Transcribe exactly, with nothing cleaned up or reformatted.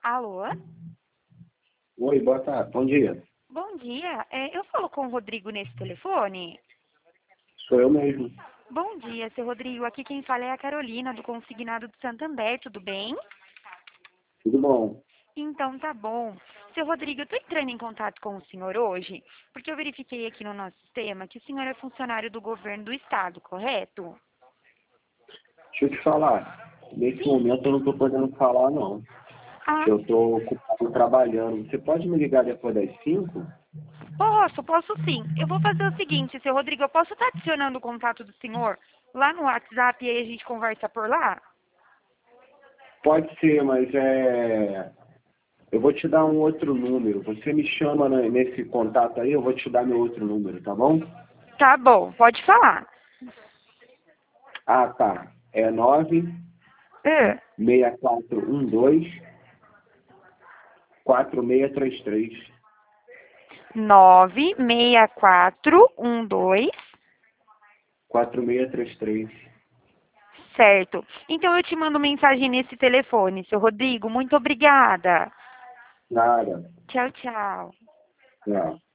Alô? Oi, boa tarde, bom dia. Bom dia. É, eu falo com o Rodrigo nesse telefone? Sou eu mesmo. Bom dia, seu Rodrigo. Aqui quem fala é a Carolina, do Consignado do Santander, tudo bem? Tudo bom? Então tá bom. Seu Rodrigo, eu tô entrando em contato com o senhor hoje, porque eu verifiquei aqui no nosso sistema que o senhor é funcionário do governo do estado, correto? Deixa eu te falar. Nesse Sim. momento eu não estou podendo falar, não. Ah, Que eu estou ocupado trabalhando. Você pode me ligar depois das cinco? posso, posso sim. Eu vou fazer o seguinte, seu Rodrigo, eu posso estar adicionando o contato do senhor lá no WhatsApp e aí a gente conversa por lá? Pode ser, mas é... eu vou te dar um outro número. Você me chama ne- nesse contato aí, eu vou te dar meu outro número, tá bom? Tá bom, pode falar. Ah, tá. É nove É. seis quatro um dois quatro seis três três. nove seis quatro um dois. quatro seis três três. Certo. Então eu te mando mensagem nesse telefone, seu Rodrigo. Muito obrigada. Nada. Tchau, tchau. Não.